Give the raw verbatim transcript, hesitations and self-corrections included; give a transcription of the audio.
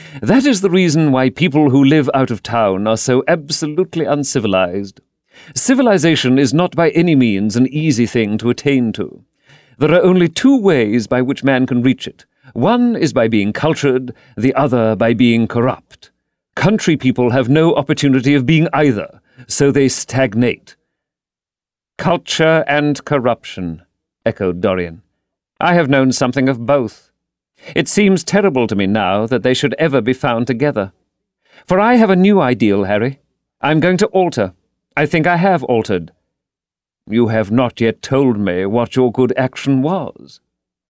That is the reason why people who live out of town are so absolutely uncivilized. Civilization is not by any means an easy thing to attain to. There are only two ways by which man can reach it. One is by being cultured, the other by being corrupt. Country people have no opportunity of being either, so they stagnate. Culture and corruption, echoed Dorian. I have known something of both. It seems terrible to me now that they should ever be found together. For I have a new ideal, Harry. I am going to alter. I think I have altered. You have not yet told me what your good action was.